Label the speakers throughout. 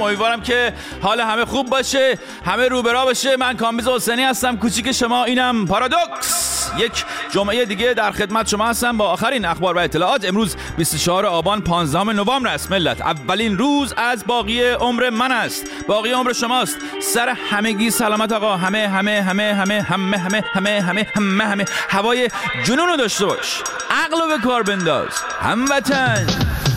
Speaker 1: امیدوارم که حال همه خوب باشه، همه رو به راه باشه. من کامبیز حسینی هستم، کوچیک شما، اینم پارادوکس. یک جمعه دیگه در خدمت شما هستم با آخرین اخبار و اطلاعات. امروز 24 آبان 15 نوامبر است ملت. اولین روز از باقی عمر من است، باقی عمر شماست. سر همگی سلامت آقا. همه همه همه همه همه همه همه همه همه همه هوای جنون رو داشته باش، عقل رو به کار بنداز هموطن.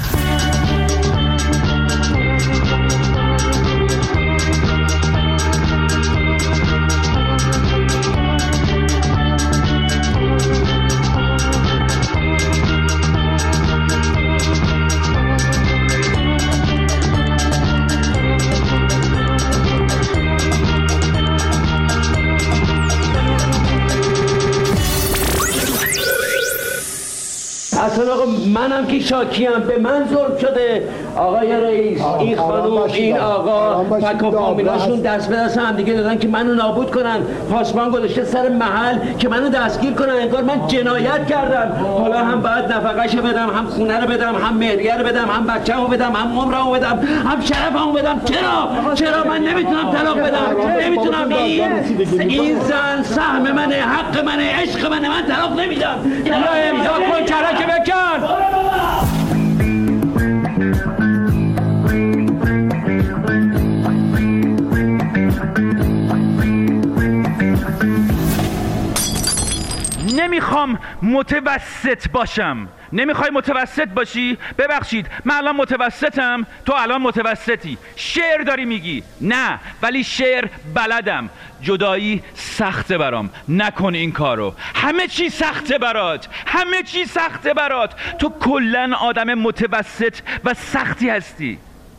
Speaker 2: اصلا آقا منم که شاکیم، به من ظلم شده. آقای رئیس، این خانوم، این آقا فک و فامیلاشون دست به دست هم دیگه دادن که منو نابود کنن. پاسبان گذاشته سر محل که منو دستگیر کنن، انگار من جنایت کردم. حالا هم باید نفقه‌شو بدم، هم خونه رو بدم، هم مهریه رو بدم، هم بچه‌مو بدم، هم عمرمو بدم، هم شرفمو بدم. چرا من نمیتونم طلاق بدم؟ نمیتونم. این زن سهم منه، حق منه، عشق منه، من طلاق نمیدم. یا امضا کن کرک بکن.
Speaker 1: نمیخوام متوسط باشم. نمیخوای متوسط باشی؟ ببخشید، من الان متوسطم، تو الان متوسطی. شعر داری میگی؟ نه، ولی شعر بلدم. جدایی سخته برام، نکن این کارو. همه چی سخته برات، همه چی سخته برات. تو کلن آدم متوسط و سختی هستی.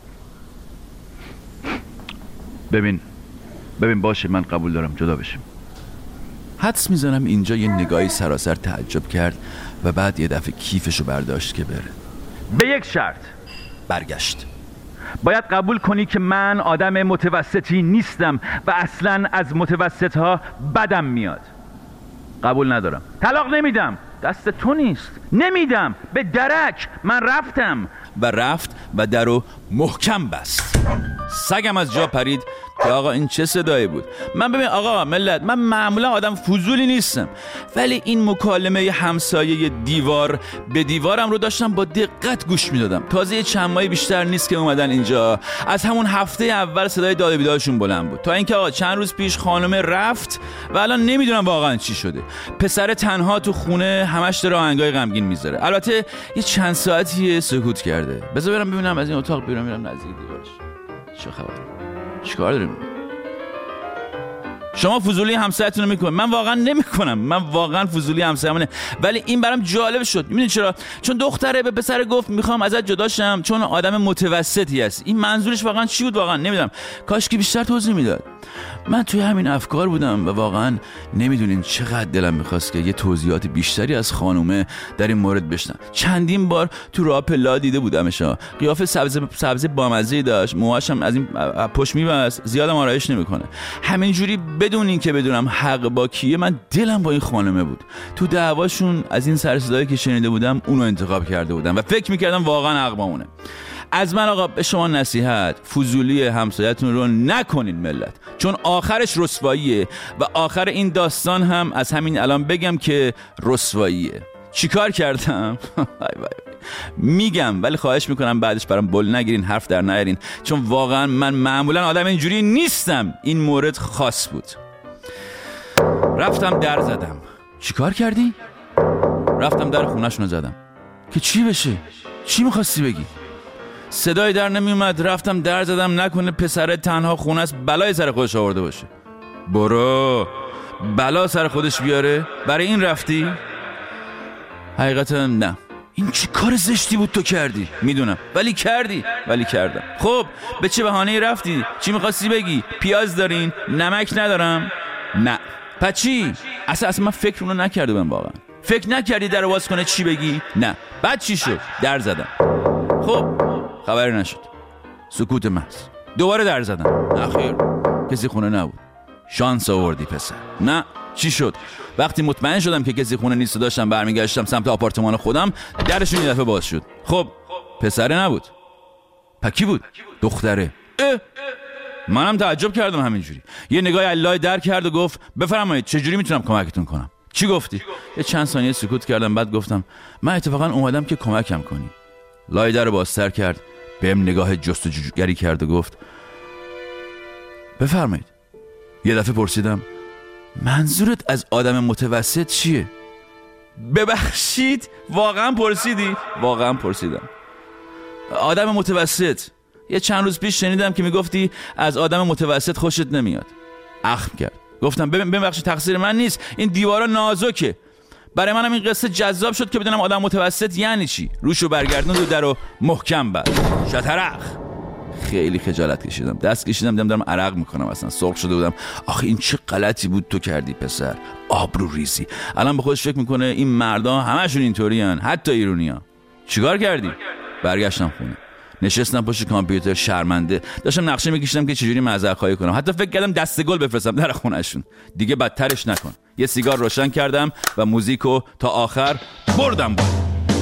Speaker 1: ببین باشه، من قبول دارم جدا بشیم. حدس میزنم اینجا یه نگاهی سراسر تعجب کرد و بعد یه دفعه کیفشو برداشت که بره. به یک شرط. برگشت. باید قبول کنی که من آدم متوسطی نیستم و اصلاً از متوسط ها بدم میاد. قبول ندارم. طلاق نمیدم، دست تو نیست. نمیدم، به درک. من رفتم و رفت و درو محکم بست. سگم از جا پرید که آقا این چه صدایی بود. من ببین آقا ملت، من معمولا آدم فضولی نیستم، ولی این مکالمه همسایه دیوار به دیوارم رو داشتم با دقت گوش میدادم. تازه چند ماهی بیشتر نیست که اومدن اینجا. از همون هفته اول صدای داد و بیدادشون بلند بود، تا اینکه آقا چند روز پیش خانم رفت و الان نمیدونم واقعا چی شده. پسر تنها تو خونه همش داره آهنگای غمگین میذاره. البته یه چند ساعتی سکوت کرده. بذار برم ببینم از این اتاق بیرون، میرم نزدیک دیوارش. چه خبر؟ چیکار داریم؟ شما فضولی همسایتون رو میکنید، من واقعا نمیکنم. من واقعا فضولی همسایمونه، ولی این برام جالب شد. میدونی چرا؟ چون دختره به پسر گفت میخوام ازت جدا شم چون آدم متوسطی هست. این منظورش واقعا چی بود؟ واقعا نمیدونم. کاش که بیشتر توضیح میداد. من توی همین افکار بودم و واقعا نمیدونین چقدر دلم میخواست که یه توضیحات بیشتری از خانومه در این مورد بشنم. چندین بار تو راه پلا دیده بودمش. قیافه سبز بامزه‌ای داشت، موهاش هم از این پشت میبست، زیادم آرایش نمیکنه. همینجوری بدون این که بدونم حق با کیه، من دلم با این خانومه بود. تو دعواشون از این سر صدایی که شنیده بودم اونو انتخاب کرده بودم و فکر میکردم واقعا حق با اونه. از من آقا به شما نصیحت، فضولی همسایتون رو نکنین ملت، چون آخرش رسواییه و آخر این داستان هم از همین الان بگم که رسواییه. چیکار کردم؟ میگم، ولی خواهش میکنم بعدش برام بل نگیرین، حرف در نیارین، چون واقعا من معمولا آدم اینجوری نیستم. این مورد خاص بود. رفتم در زدم. چیکار کردی؟ رفتم در خونه‌شون زدم. که چی بشه؟ چی میخواستی بگی؟ صدای در نمیومد. رفتم در زدم نکنه پسر تنها خونه است بلای سر خودش آورده باشه. برو بلا سر خودش بیاره؟ برای این رفتی؟ حقیقتا نه. این چی کار زشتی بود تو کردی؟ میدونم، ولی کردم. خب به چه بهانه‌ای رفتی؟ چی میخواستی بگی؟ پیاز دارین؟ نمک ندارم؟ نه. پس چی؟ اصلا من فکر اونو نکرده بودم. واقعا فکر نکردی در باز کنه چی بگی؟ نه. بعد چی شد؟ در زدم. خب خبری نشد. سکوت محض. دوباره در زدم. نخیر، کسی خونه نبود. شانس آوردی پسر. نه. چی شد؟ وقتی مطمئن شدم که کسی خونه نیست و داشتم برمیگشتم سمت آپارتمان خودم، درشون یه دفعه باز شد. خب پسره نبود. پکی بود. دختره. منم تعجب کردم همینجوری. یه نگاه الله در کرد و گفت بفرمایید چجوری میتونم کمکتون کنم؟ چی گفتی؟ یه چند ثانیه سکوت کردم، بعد گفتم من اتفاقا اومدم که کمکم کنی. لای در رو بازتر کرد، بهم نگاه جستجوگری کرد و گفت بفرمایید. یه دفعه پرسیدم منظورت از آدم متوسط چیه؟ ببخشید واقعا پرسیدی؟ واقعا پرسیدم. آدم متوسط، یه چند روز پیش شنیدم که میگفتی از آدم متوسط خوشت نمیاد. اخم کرد. گفتم ببخشید تقصیر من نیست، این دیوارا نازکه. برای منم این قصه جذاب شد که بدونم آدم متوسط یعنی چی. روشو برگردوند و درو محکم بست. شطرخ. خیلی خجالت کشیدم، دست کشیدم، دیدم دارم عرق میکنم، اصلا سرخ شده بودم. آخه این چه غلطی بود تو کردی پسر، آبرو ریزی. الان به خودش فکر میکنه این مردا همشون اینطورین، حتی ایرونیا. چیکار کردی؟ برگشتم خونه، نشستم پشت کامپیوتر شرمنده، داشتم نقشه میکشیدم که چجوری معذرت خواهی کنم. حتی فکر کردم دست گل بفرستم در خونهشون. دیگه بدترش نکن. یه سیگار روشن کردم و موزیکو تا آخر بردم با.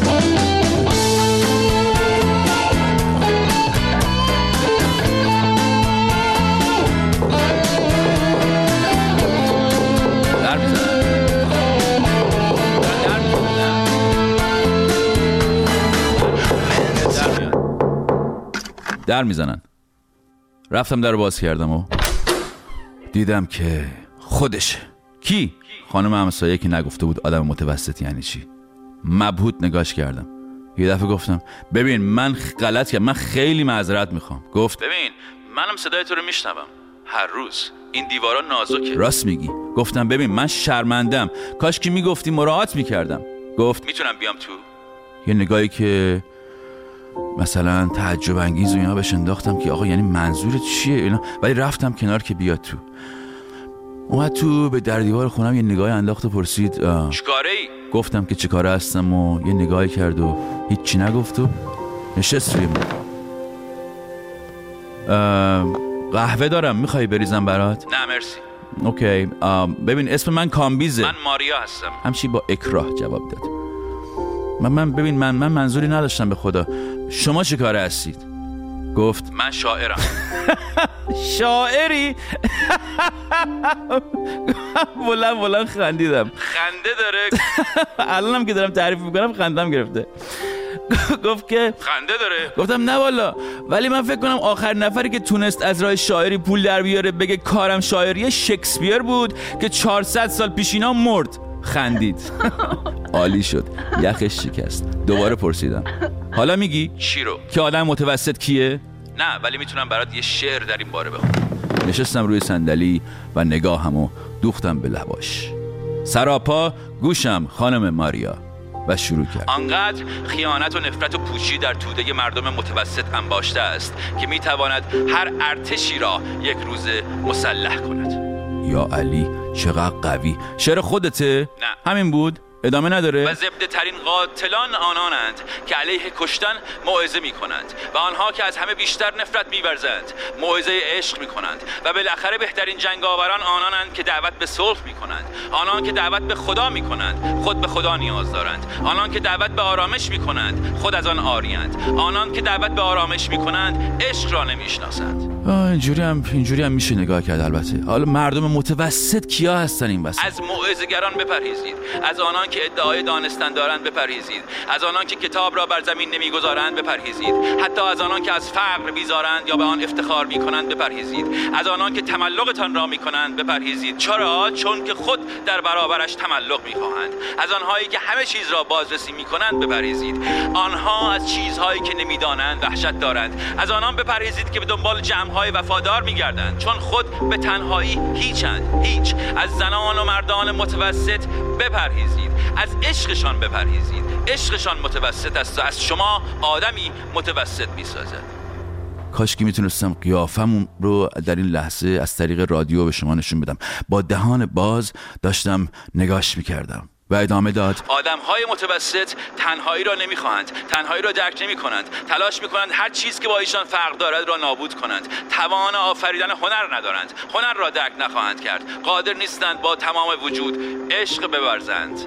Speaker 1: در میزنن. رفتم در رو باز کردم و دیدم که خودشه. کی؟ خانم همسایه که نگفته بود آدم متوسط یعنی چی. مبهوت نگاش کردم. یه دفعه گفتم ببین من غلط کردم، من خیلی معذرت میخوام. گفت ببین منم صدای تو رو میشنوم هر روز، این دیوارا نازکه. راست میگی. گفتم ببین من شرمندم، کاش که میگفتی مراعات میکردم. گفت میتونم بیام تو؟ یه نگاهی که مثلا تعجب انگیز و اینا بهش انداختم که آقا یعنی منظورت چیه اینا، ولی رفتم کنار که بیاد تو. اومد تو، به در دیوار خونم یه نگاهی انداخت و پرسید چیکاره ای؟ گفتم که چیکاره هستم و یه نگاهی کرد و هیچی نگفت و نشست روی من. قهوه دارم، میخوای بریزم برات؟ نه مرسی. اوکی. ببین اسم من کامبیزه. من ماریا هستم. همچی با اکراه جواب داد. من منظوری نداشتم به خدا. شما چه کاره هستید؟ گفت من شاعرم. شاعری؟ بلند خندیدم. خنده داره؟ الانم که دارم تعریف میکنم خندم گرفته. گفت که خنده داره؟ گفتم نه والا، ولی من فکر کنم آخر نفری که تونست از راه شاعری پول در بیاره بگه کارم شاعری شکسپیر بود که 400 سال پیش اینا مرد. خندید. عالی شد. یخش شکست. دوباره پرسیدم حالا میگی چی رو؟ که آدم متوسط کیه؟ نه ولی میتونم برات یه شعر در این باره بخونم. نشستم روی صندلی و نگاهمو دوختم به لباش. سراپا گوشم خانم ماریا. و شروع کرد. آنقدر خیانت و نفرت و پوچی در توده مردم متوسط انباشته است که میتواند هر ارتشی را یک روزه مسلح کند. یا علی چقدر قوی. شعر خودته؟ نه. همین بود؟ ادامه نداره؟ و زبده ترین قاتلان آنانند که علیه کشتن موعظه می کنند و آنها که از همه بیشتر نفرت می ورزند موعظه عشق می کنند و بالاخره بهترین جنگاوران آنانند که دعوت به صلح می کنند، آنان که دعوت به خدا می کنند، خود به خدا نیاز دارند، آنان که دعوت به آرامش می کنند، خود از آن عاری‌اند، آنان که دعوت به آرامش می کنند عشق را نمی شناسند. اینجوری هم میشه نگاه کرد. البته حالا مردم متوسط کیا هستن این وسط؟ از موعظه‌گران بپرهیزید، از آنان که ادعای دانستن دارند بپرهیزید، از آنان که کتاب را بر زمین نمیگذارند بپرهیزید، حتی از آنان که از فقر بیزارند یا به آن افتخار میکنند بپرهیزید، از آنان که تملقتان را میکنند بپرهیزید. چرا؟ چون که خود در برابرش تملق میخواهند. از آنهایی که همه چیز را بازرسی میکنند بپرهیزید. آنها از چیزهایی که نمیدانند وحشت دارند. از آنان بپرهیزید که به دنبال جمعهای وفادار میگردند، چون خود به تنهایی هیچند. هیچ. از زنان و مردان متوسط بپرهیزید، از عشقشان بپرهیزید. عشقشان متوسط است و از شما آدمی متوسط میسازد. کاش که میتونستم قیافم رو در این لحظه از طریق رادیو به شما نشون بدم. با دهان باز داشتم نگاش میکردم و ادامه داد. آدم‌های متوسط تنهایی را نمی‌خواهند، تنهایی را درک نمی‌کنند، تلاش می‌کنند هر چیز که با ایشان فرق دارد را نابود کنند. توان آفریدن هنر ندارند، هنر را درک نخواهند کرد، قادر نیستند با تمام وجود عشق بورزند،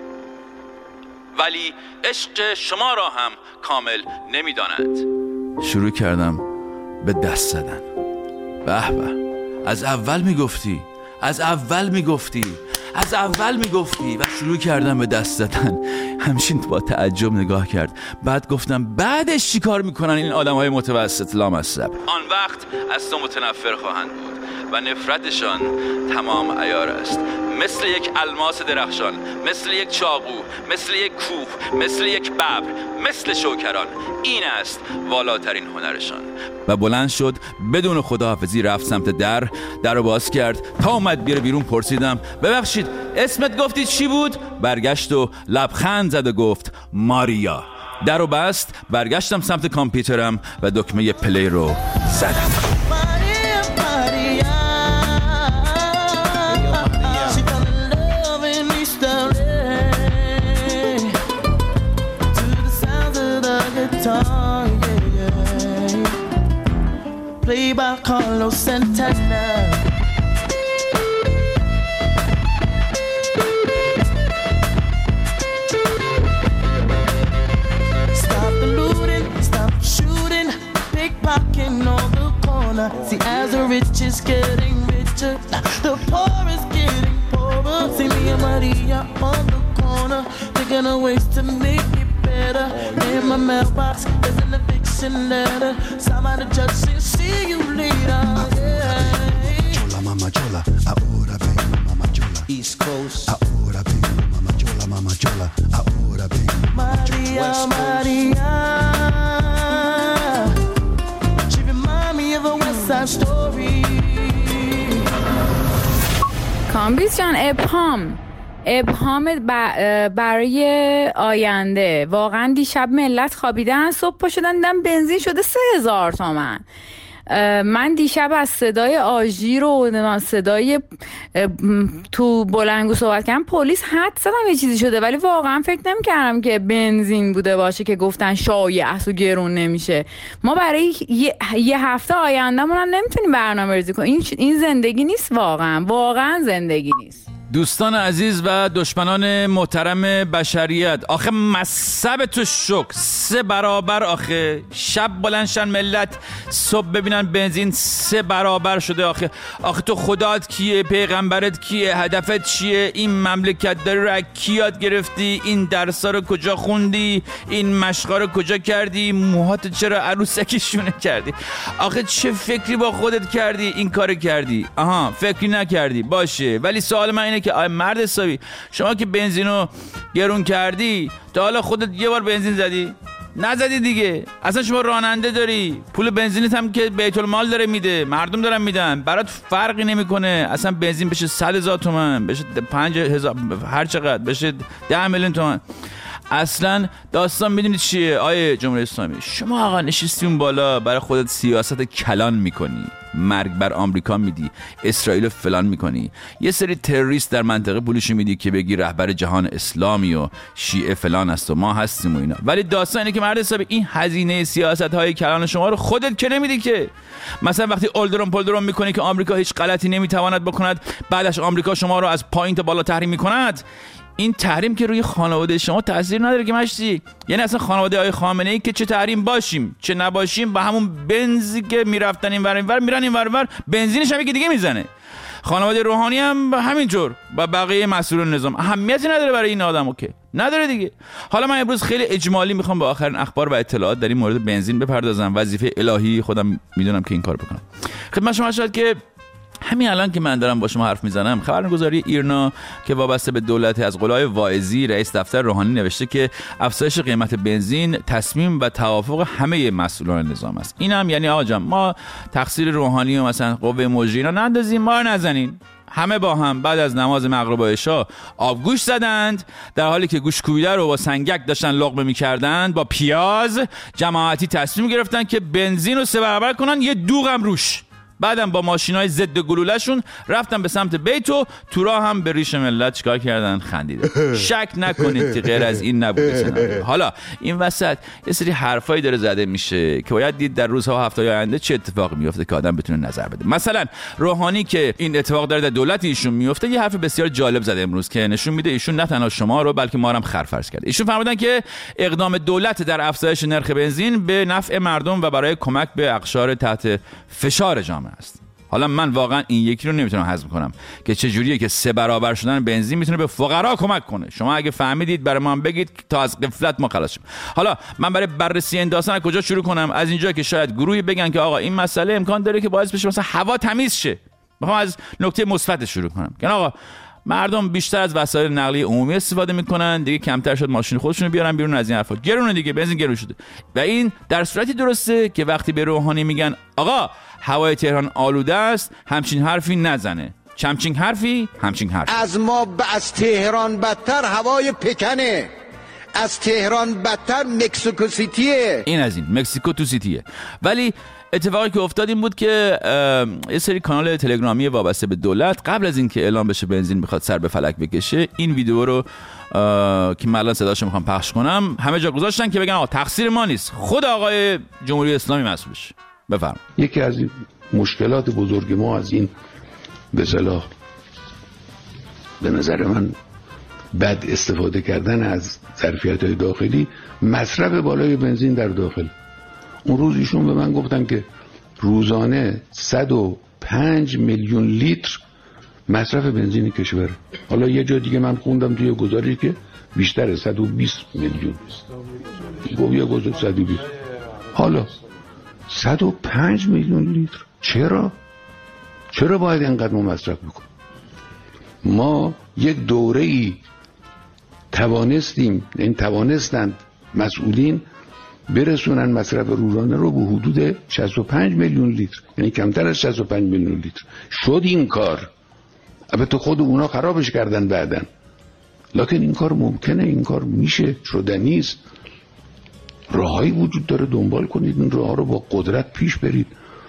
Speaker 1: ولی عشق شما را هم کامل نمی‌دانند. شروع کردم به دست زدن. به به، از اول میگفتی و شروع کردم به دست زدن. همچین با تعجب نگاه کرد. بعد گفتم بعدش چی کار میکنن این آدم‌های متوسط لامصب؟ آن وقت از تو متنفر خواهند بود و نفرتشان تمام عیار است، مثل یک الماس درخشان، مثل یک چاقو، مثل یک کوه، مثل یک ببر، مثل شوکران. این است والاترین هنرشان. و بلند شد بدون خداحافظی رفت سمت در رو باز کرد. تا اومد بیره بیرون پرسیدم ببخشید اسمت گفتی چی بود؟ برگشت و لبخند زد و گفت ماریا. در رو بست. برگشتم سمت کامپیوترم و دکمه پلی رو زدم. Play by Carlos Santana. Stop the looting, stop shooting, pickpocketing on the corner. See, as the rich is getting richer, the poor is getting poorer. See me and Maria on the corner, thinking of ways to make it better. In my mailbox, there's an eviction letter. Somebody just said, see you later. Yeah. Chola, mama, chola. Ahora vengo, mama, chola. East Coast. Ahora vengo, mama, chola, mama, chola. Ahora vengo, mama, chola. West Coast. Maria. She remind me of a West Side Story.
Speaker 3: کامبیز جان، ابهام برای آینده. واقعا دیشب ملت خوابیدن، صبح پا شدن دیدم بنزین شده 3000 تومان. من دیشب از صدای آژیر و صدای تو بلندگو صحبت کردم پلیس حد زدم یه چیزی شده، ولی واقعا فکر نمی‌کردم که بنزین بوده باشه که گفتن شایع است و گرون نمیشه. ما برای یه هفته آیندهمون هم نمیتونیم برنامه‌ریزی کنیم. این زندگی نیست، واقعا زندگی نیست.
Speaker 1: دوستان عزیز و دشمنان محترم بشریت، آخه مصب تو شک 3 برابر. آخه شب بلندشن ملت صبح ببینن بنزین 3 برابر شده. آخه تو خدات کیه؟ پیغمبرت کیه؟ هدفت چیه؟ این مملکت داری رو کی یاد گرفتی؟ این درسا رو کجا خوندی؟ این مشقا رو کجا کردی؟ موهات چرا عروسکی شونه کردی؟ آخه چه فکری با خودت کردی این کار کردی؟ فکری نکردی باشه، ولی سوال من اینه که آی مرد حسابی، شما که بنزینو گرون کردی تا حالا خودت یه بار بنزین زدی؟ نزدی دیگه. اصلا شما راننده داری، پول بنزینت هم که بیت المال داره میده، مردم دارن میدن، برات فرقی نمیکنه. اصلا بنزین بشه 100,000 تومان، بشه 5,000، هر چقدر بشه 10 میلیون تومان. اصلا داستان میدونید چیه آیه جمهوری اسلامی؟ شما آقا نشستی اون بالا برای خودت سیاست کلان میکنی، مرگ بر آمریکا میدی، اسرائیل فلان میکنی، یه سری تروریست در منطقه پولش میدی که بگی رهبر جهان اسلامی و شیعه فلان است و ما هستیم و اینا. ولی داستان اینه که مرد حساب این هزینه سیاست های کلان شما رو خودت که نمیدی که. مثلا وقتی اولدرون میکنی که آمریکا هیچ غلطی نمیتواند بکند، بعدش آمریکا شما رو از پایین تا بالا تحریم میکند، این تحریم که روی خانواده شما تاثیر نداره که مشتی. یعنی اصلا خانواده های خامنه ای که چه تحریم باشیم چه نباشیم با همون بنزی که میرفتن اینور میرن اینور، بنزینش هم یکی دیگه میزنه. خانواده روحانی هم همینطور با بقیه مسئولان نظام. اهمیتی نداره برای این آدمو که نداره دیگه. حالا من امروز خیلی اجمالی میخوام به آخرین اخبار و اطلاعات در این مورد بنزین بپردازم. وظیفه الهی خودم میدونم که این کار بکنم. خدمت شما شد که همین الان که من دارم با شما حرف میزنم، خبرنگاری ایرنا که وابسته به دولت از قولای واعظی رئیس دفتر روحانی نوشته که افزایش قیمت بنزین تصمیم و توافق همه مسئولان نظام است. اینم یعنی آقا جان ما تقصیر روحانی و مثلا قوه مجری اینا نندازیم، ما رو نزنین. همه با هم بعد از نماز مغرب و عشا آبگوش زدند، در حالی که گوش کوبیده رو با سنگک داشتن لقمه می‌کردند با پیاز. جماعتی تصمیم گرفتن که بنزین رو 3 برابر کنن، یه دوغ هم روش. بعدم با ماشینای ضد گلوله‌شون رفتن به سمت بیت و تو راه هم به ریش ملت چیکار کردن؟ خندیدن. شک نکنید که غیر از این نبوده سناریو. حالا این وسط یه سری حرفایی داره زده میشه که باید دید در روزها و هفته‌های آینده چه اتفاقی میفته که آدم بتونه نظر بده. مثلا روحانی که این اتفاق داره در دولت ایشون میفته، یه حرف بسیار جالب زده امروز که نشون میده ایشون نه تنها شما رو بلکه ما هم خرفرش کرده. ایشون فرمودن که اقدام دولت در افزایش نرخ بنزین به نفع مردم و برای کمک به اقشار تحت فشار جامعه است. حالا من واقعا این یکی رو نمیتونم هضم کنم که چه جوریه که 3 برابر شدن بنزین میتونه به فقرا کمک کنه. شما اگه فهمیدید برای ما هم بگید تا از غفلت ما خلاص شیم. حالا من برای بررسی این داستان از کجا شروع کنم؟ از اینجا که شاید گروهی بگن که آقا این مسئله امکان داره که باعث بشه مثلا هوا تمیز شه. میخوام از نکته مثبت شروع کنم که آقا مردم بیشتر از وسایل نقلیه عمومی استفاده میکنن، دیگه کمتر شد ماشین خودشونو بیارن بیرون از این حرفا. گرونه دیگه، بنزین گرون شده. و این در صورتی درسته که وقتی به روحانی میگن آقا هوای تهران آلوده است، همچین حرفی نزنه. همچین حرفی
Speaker 4: از تهران بدتر هوای پکنه، از تهران بدتر مکزیکو سیتیه.
Speaker 1: این از این مکزیکو تو سیتیه. ولی اتفاقی که افتاد این بود که یه سری کانال تلگرامی وابسته به دولت قبل از اینکه اعلام بشه بنزین میخواد سر به فلک بکشه، این ویدیو رو که من الان صداشو میخوام پخش کنم همه جا گذاشتن که بگن آقا تقصیر ما نیست، خود آقای جمهوری اسلامی مسئولش. بفرمایید.
Speaker 5: یکی از این مشکلات بزرگ ما از این به اصطلاح به نظر من بد استفاده کردن از ظرفیت‌های داخلی، مصرف بالای بنزین در داخل. اون روز ایشون به من گفتن که روزانه 105 میلیون لیتر مصرف بنزین کشور. حالا یه جا دیگه من خوندم توی گزارشی که بیشتره، 120 میلیون. گفت یه گزارش 120. حالا 105 میلیون لیتر چرا باید اینقدر ما مصرف بکنیم؟ ما یک دوره‌ای توانستند مسئولین برسونن مصرف روزانه رو به حدود 65 میلیون لیتر، یعنی کمتر از 65 میلیون لیتر. شد این کار، البته خود اونا خرابش کردن بعدن، لکن این کار ممکنه، این کار میشه، شدنی است. راهایی وجود داره، دنبال کنید این راه رو، با قدرت پیش برید.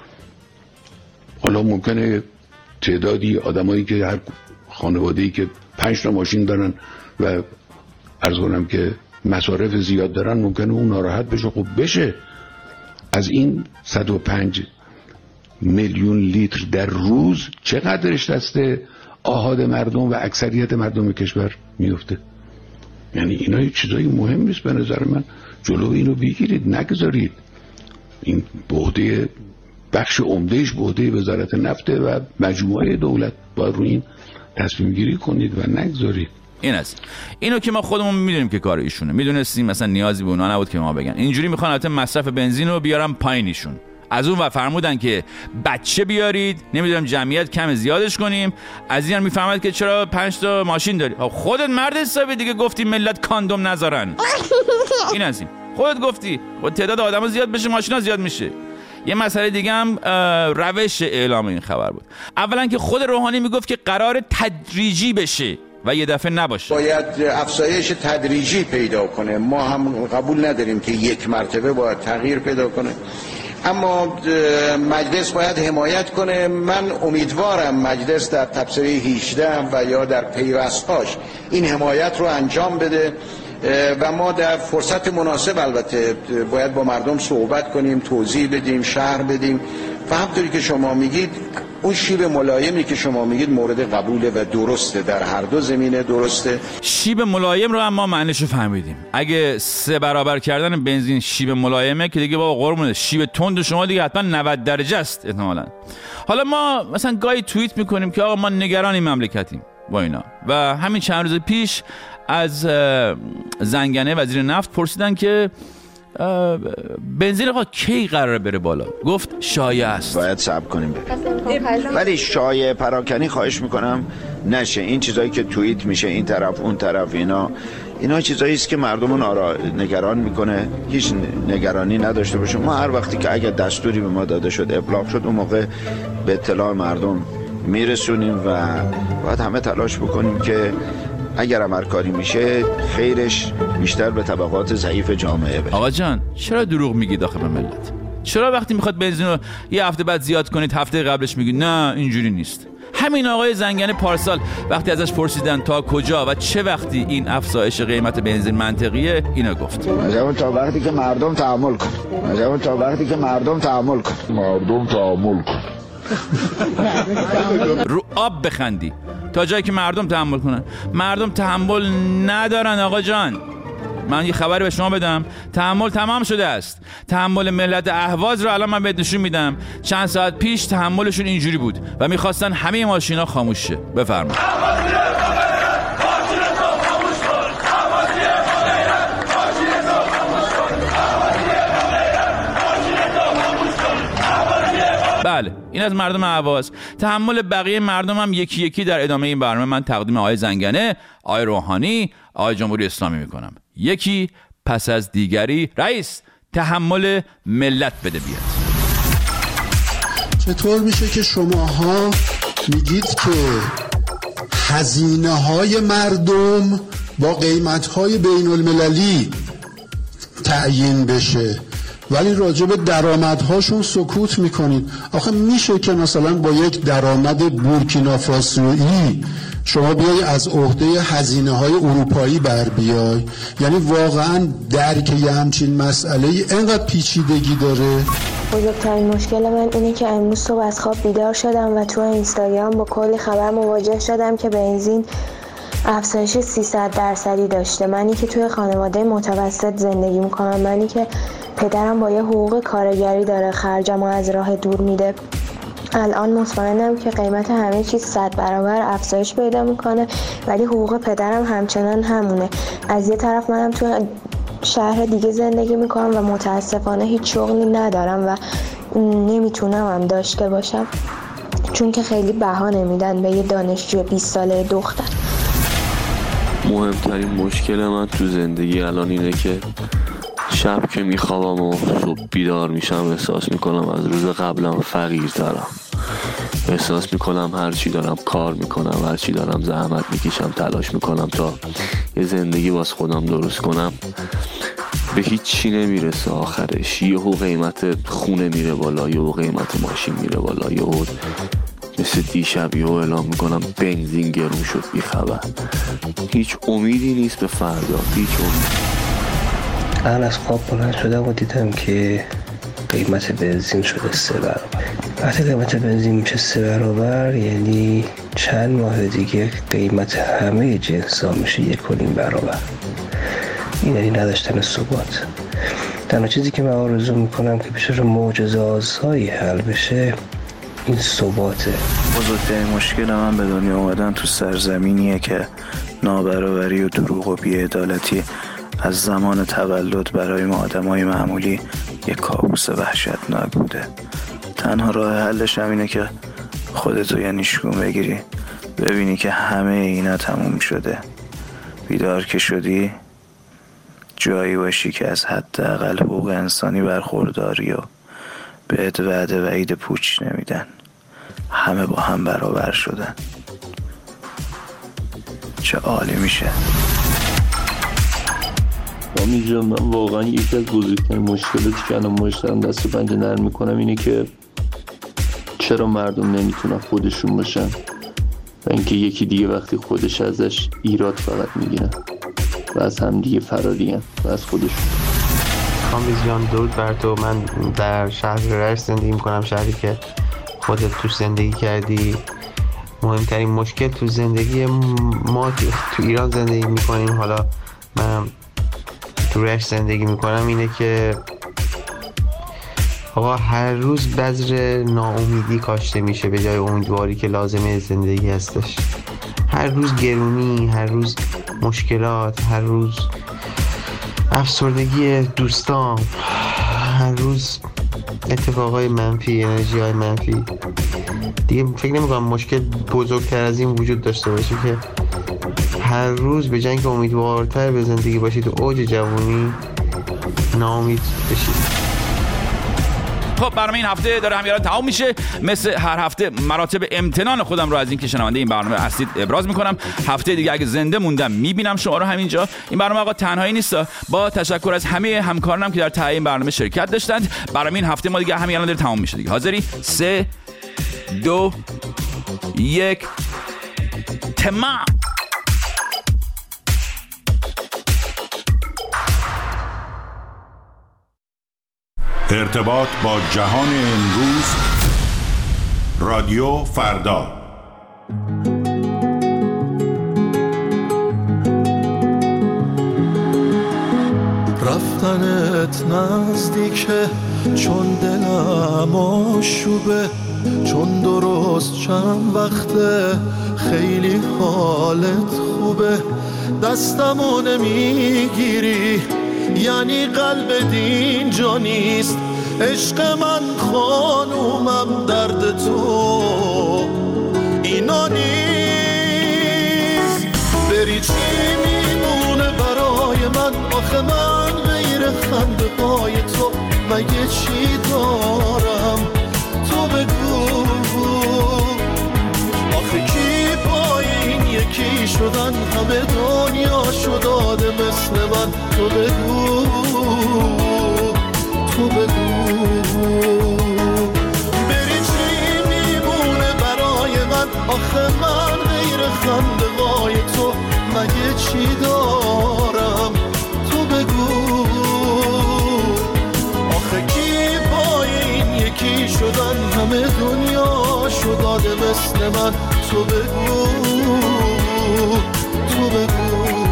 Speaker 5: حالا ممکنه تعدادی آدمایی که هر خانواده‌ای که 5 تا ماشین دارن و عرض کنم که مصارف زیاد دارن، ممکنه اون ناراحت بشه. خب بشه. از این 105 میلیون لیتر در روز چقدرش دست آحاد مردم و اکثریت مردم کشور میفته؟ یعنی اینا یه چیزایی مهم نیست به نظر من. جلو اینو بگیرید، نگذارید. این بهده بخش عمدهش بهده وزارت نفته و مجموعه دولت، باید روی این تصمیم گیری کنید و نگذارید.
Speaker 1: این است. اینو که ما خودمون میدونیم که کار ایشونه، میدونستیم مثلا نیازی به اونا نبود که ما بگن. اینجوری میخوان البته مصرف بنزین رو بیارن پایینشون. از اون و فرمودن که بچه بیارید، نمیدونم جمعیت کم زیادش کنیم. از این میفهمد که چرا 5 تا ماشین داری. خودت مرد حسابی دیگه گفتی ملت کاندوم نذارن. این از این. خودت گفتی خود تعداد آدما زیاد بشه ماشینا زیاد میشه. یه مسئله دیگه هم روش اعلام این خبر بود. اولا که خود روحانی میگفت که قرار تدریجی بشه و یه دفعه نباشه.
Speaker 4: باید افزایش تدریجی پیدا کنه. ما هم قبول نداریم که یک مرتبه باید تغییر پیدا کنه، اما مجلس باید حمایت کنه. من امیدوارم مجلس در تبصره 18 و یا در پیوستهاش این حمایت رو انجام بده و ما در فرصت مناسب البته باید با مردم صحبت کنیم، توضیح بدیم، شرح بدیم. و همونطوری که شما میگید اون شیب ملایمی که شما میگید مورد قبوله و درسته، در هر دو زمینه درسته.
Speaker 1: شیب ملایم رو هم ما معنیشو فهمیدیم. اگه 3 برابر کردن بنزین شیب ملایمه که دیگه بابا قربونه، شیب تند شما دیگه حتما 90 درجه است احتمالاً. حالا ما مثلا گاهی توییت میکنیم که آقا ما نگران این مملکتیم با اینا، و همین چند روز پیش از زنگنه وزیر نفت پرسیدن که بنزین آقا کی قراره بره بالا؟ گفت شایعه است.
Speaker 6: باید صبر کنیم ولی شایعه پراکنی خواهش میکنم نشه. این چیزایی که توییت میشه این طرف اون طرف، اینا چیزایی است که مردمون نگران میکنه. هیچ نگرانی نداشته باشه. ما هر وقتی که اگه دستوری به ما داده شد، ابلاغ شد، اون موقع به اطلاع مردم میرسونیم و باید همه تلاش بکنیم که اگر هم کاری میشه خیرش بیشتر به طبقات ضعیف جامعه بره.
Speaker 1: آقا جان چرا دروغ میگید آخه به ملت؟ چرا وقتی میخواد بنزین رو یه هفته بعد زیاد کنید هفته قبلش میگید نه اینجوری نیست؟ همین آقای زنگنه پارسال وقتی ازش پرسیدن تا کجا و چه وقتی این افزایش قیمت بنزین منطقیه، اینا گفت
Speaker 6: مثلا تا وقتی که مردم تحمل کن، مثلا تا وقتی که مردم تحمل کن، مردم تحمل کن.
Speaker 1: رو آب بخندی تا جایی که مردم تحمل کنن. مردم تحمل ندارن آقا جان. من یه خبری به شما بدم، تحمل تمام شده است. تحمل ملت اهواز رو الان من بهت نشون میدم. چند ساعت پیش تحملشون اینجوری بود و میخواستن همه ماشینا خاموش شه. بفرمایید. بله این از مردم اهواز. تحمل بقیه مردم هم یکی یکی در ادامه این برنامه من تقدیم آقای زنگنه، آقای روحانی، آقای جمهوری اسلامی میکنم. یکی پس از دیگری. رئیس تحمل ملت بده بیاد.
Speaker 7: چطور میشه که شماها میگید که هزینه های مردم با قیمت های بین المللی تعیین بشه ولی راجع به درآمدهاشون سکوت میکنید؟ آخه میشه که مثلا با یک درآمد بورکینافاسویی شما بیای از عهده هزینه های اروپایی بر بیای؟ یعنی واقعا درک یه همچین مسئله اینقدر پیچیدگی داره؟
Speaker 8: بزرگترین مشکل من اینه که امروز صبح از خواب بیدار شدم و تو اینستاگرام با کلی خبر مواجه شدم که بنزین افزایش 300% داشته. منی که توی خانواده متوسط زندگی میکنم، منی که پدرم با یه حقوق کارگری داره خرجمو از راه دور میده، الان مطمئنم که قیمت همه چیز 100 برابر افزایش پیدا میکنه ولی حقوق پدرم همچنان همونه. از یه طرف منم تو شهر دیگه زندگی میکنم و متاسفانه هیچ شغلی ندارم و نمیتونم هم داشته باشم چون که خیلی بها نمیدن به یه دانشجو 20 ساله دختر.
Speaker 9: مهمترین مشکل من تو زندگی الان اینه که شب که میخوابم و صبح بیدار میشم احساس میکنم از روز قبلم فقیرترم. احساس میکنم هرچی دارم کار میکنم، هرچی دارم زحمت میکشم، تلاش میکنم تا یه زندگی باز خودم درست کنم، به هیچی نمیرسه. آخرش یهو قیمت خونه میره بالا، یهو قیمت ماشین میره بالا، یهو مثل دیشب یهو اعلام میکنم بنزین گرون شد بی خبر. هیچ امیدی نیست به فردا، هیچ امید.
Speaker 10: من از خواب بلند شدم و دیدم که قیمت بنزین شده 3 برابر. وقتی قیمت بنزین میشه 3 برابر یعنی چند ماه دیگه قیمت همه جنسا میشه 1.5 برابر. این یعنی نداشتن ثبات. تنها چیزی که من آرزو میکنم که بشه معجزه آسایی حل بشه این ثباته.
Speaker 11: بزرگترین مشکل من به دنیا اومدن تو سرزمینیه که نابرابری و دروغ و بی‌عدالتی از زمان تولد برای ما آدمای معمولی یک کابوس وحشتناک بوده. تنها راه حلش همینه که خودتو یه نیشگون بگیری، ببینی که همه اینا تموم شده. بیدار که شدی جایی باشی که از حداقل حقوق انسانی برخورداری و بهت وعده و عید پوچ نمیدن. همه با هم برابر شدن. چه عالی میشه.
Speaker 12: آمی جان، من واقعا یکی از بزرگترین مشکلاتی که الان مشترم دست و پنجه نرم میکنم اینه که چرا مردم نمیتونن خودشون باشن و اینکه یکی دیگه وقتی خودش ازش ایراد فقط میگیرن و از هم دیگه فرارین و از خودشون.
Speaker 13: آمیز جان درود بر تو. من در شهر رشت زندگی میکنم، شهری که خودت توش زندگی کردی. مهمترین مشکل تو زندگی ما تو ایران زندگی میکنیم، حالا من تو رشت زندگی میکنم، اینه که آقا هر روز بذر ناامیدی کاشته میشه به جای امیدواری که لازمه زندگی هستش. هر روز گرونی، هر روز مشکلات، هر روز افسردگی دوستان، هر روز اتفاقای منفی، انرژی های منفی. دیگه فکر نمیکنم مشکل بزرگتر از این وجود داشته باشه که هر روز به جای اینکه امیدوارتر به زندگی باشید تو اوج جوانی ناامید بشید.
Speaker 1: خب برنامه این هفته داره همین الان تمام میشه. مثل هر هفته مراتب امتنان خودم رو از اینکه شنونده این برنامه هستید ابراز میکنم. هفته دیگه اگه زنده موندم میبینم شما رو همینجا. این برنامه آقا تنهایی نیست، با تشکر از همه همکارانم که در تهیه این برنامه شرکت داشتند. برنامه این هفته ما دیگه همین الان داره تمام میشه دیگه. حاضری 3 2 1 تمام.
Speaker 14: ارتباط با جهان امروز، رادیو فردا.
Speaker 15: رفتنت نزدیکه چون دلم آشوبه، چون درست چند وقته خیلی حالت خوبه. دستمو نمیگیری یعنی قلب دین جا نیست. عشق من خانومم درد تو اینا نیست. بری چی میمونه برای من؟ آخه من غیر خنده پای تو مگه چی دارم؟ تو بگو آخه کی پای این یکی شدن؟ همه دنیا شد آدم مثل من. تو بگو تو بگو بری چی میمونه برای من؟ آخه من غیر خنده های تو مگه چی دارم؟ تو بگو آخه کی پای این یکی شدن؟ همه دنیا شد آدم مثل من. تو بگو تو بگو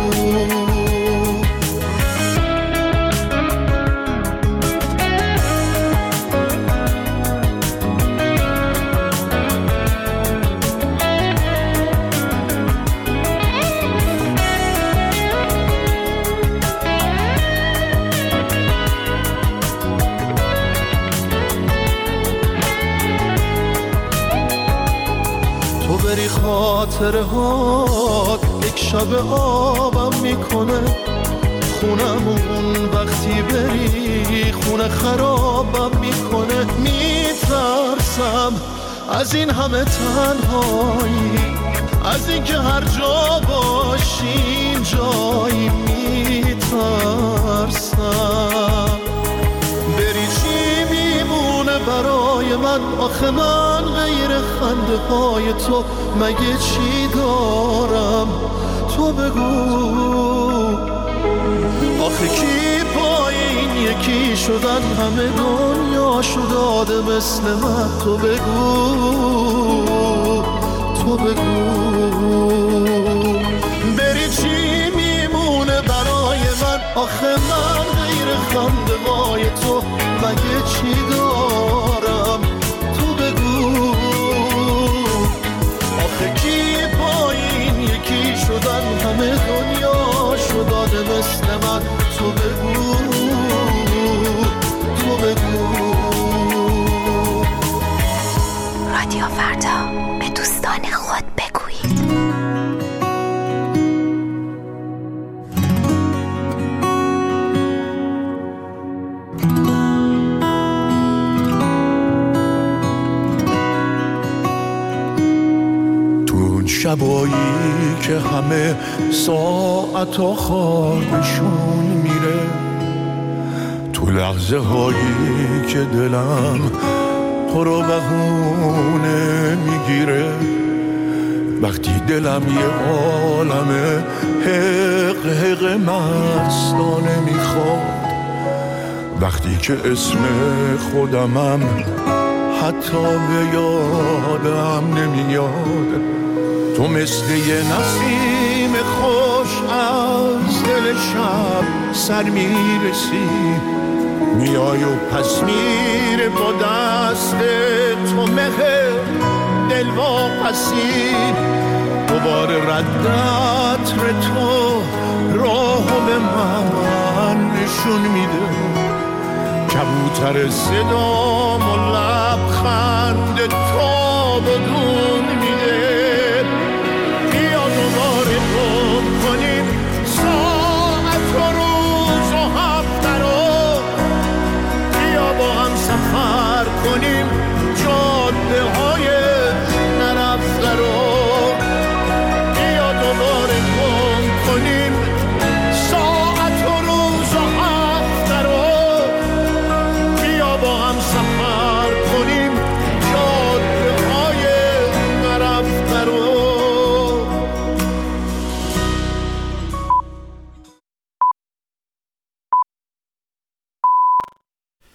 Speaker 15: خاطره ها یک شب آبم میکنه. خونمون وقتی بری خونه خرابم میکنه. میترسم از این همه تنهایی، از این که هر جا باشیم جایی. میترسم بری چی میمونه برای من؟ آخه من غیر خنده های تو مگه چی دارم؟ تو بگو آخه کی پای این یکی شدن؟ همه دنیا شد آدم مثل من. تو بگو تو بگو بری چی میمونه برای من؟ آخه من غیر خنده های تو مگه چی دارم؟ تو بگو آخه کی پای این یکی شدن؟ همه دنیا شد آدم مثل من. تو بگو تو بگو.
Speaker 16: رادیو فردا، به دوستان خود بگویید.
Speaker 15: شبایی که همه ساعتا خوابشون میره، تو لحظه هایی که دلم تو رو بهونه میگیره، وقتی دلم یه عالمه حق حق مستانه میخواد، وقتی که اسم خودمم حتی به یادم نمیاد، تو مثل یه نسیم خوش از دل شب سر میرسی، میای و پس میره با دست تو مهر دل واپسی، دوباره رد عطر تو راهو به من نشون میده، کبوتر صدام و لبخند تو بدون